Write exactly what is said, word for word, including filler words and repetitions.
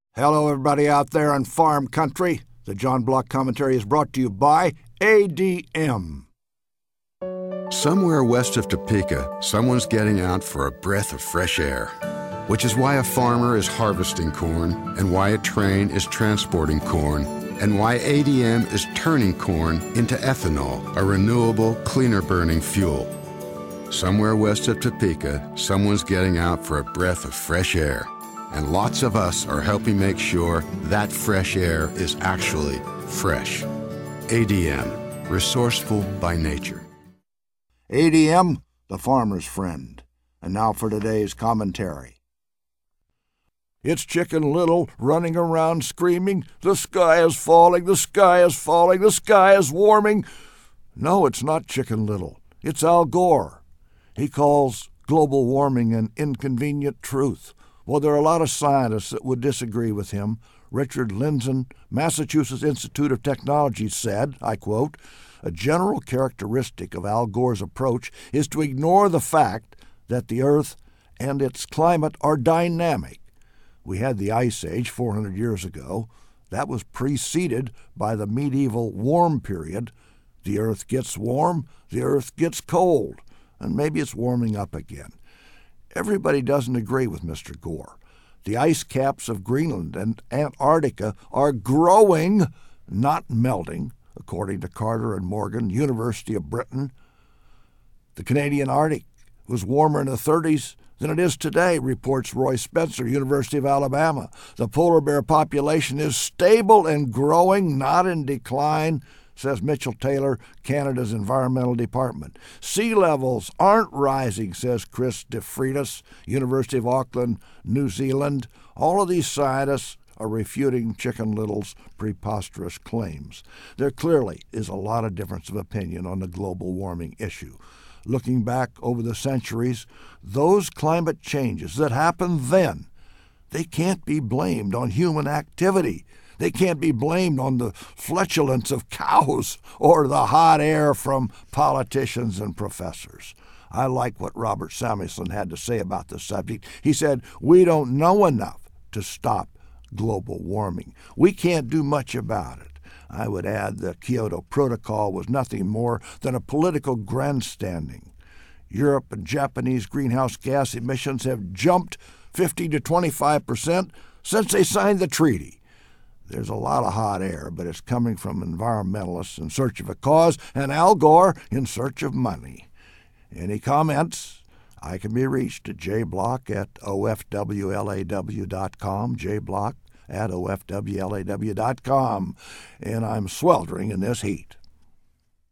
Hello, everybody out there in farm country. The John Block Commentary is brought to you by A D M. Somewhere west of Topeka, someone's getting out for a breath of fresh air, which is why a farmer is harvesting corn, and why a train is transporting corn, and why A D M is turning corn into ethanol, a renewable, cleaner-burning fuel. Somewhere west of Topeka, someone's getting out for a breath of fresh air. And lots of us are helping make sure that fresh air is actually fresh. A D M, resourceful by nature. A D M, the farmer's friend. And now for today's commentary. It's Chicken Little running around screaming, "The sky is falling, the sky is falling, the sky is warming." No, it's not Chicken Little. It's Al Gore. He calls global warming an inconvenient truth. Well, there are a lot of scientists that would disagree with him. Richard Lindzen, Massachusetts Institute of Technology, said, I quote, "A general characteristic of Al Gore's approach is to ignore the fact that the Earth and its climate are dynamic. We had the Ice Age four hundred years ago. That was preceded by the medieval warm period. The Earth gets warm, the Earth gets cold, and maybe it's warming up again." Everybody doesn't agree with Mister Gore. The ice caps of Greenland and Antarctica are growing, not melting, according to Carter and Morgan, University of Britain. The Canadian Arctic was warmer in the thirties than it is today, reports Roy Spencer, University of Alabama. The polar bear population is stable and growing, not in decline, says Mitchell Taylor, Canada's Environmental Department. Sea levels aren't rising, says Chris DeFreitas, University of Auckland, New Zealand. All of these scientists are refuting Chicken Little's preposterous claims. There clearly is a lot of difference of opinion on the global warming issue. Looking back over the centuries, those climate changes that happened then, they can't be blamed on human activity. They can't be blamed on the flatulence of cows or the hot air from politicians and professors. I like what Robert Samuelson had to say about the subject. He said, "We don't know enough to stop global warming. We can't do much about it." I would add the Kyoto Protocol was nothing more than a political grandstanding. Europe and Japanese greenhouse gas emissions have jumped fifty to twenty-five percent since they signed the treaty. There's a lot of hot air, but it's coming from environmentalists in search of a cause and Al Gore in search of money. Any comments? I can be reached at jblock at O F W L A W dot com, jblock at O F W L A W dot com, and I'm sweltering in this heat.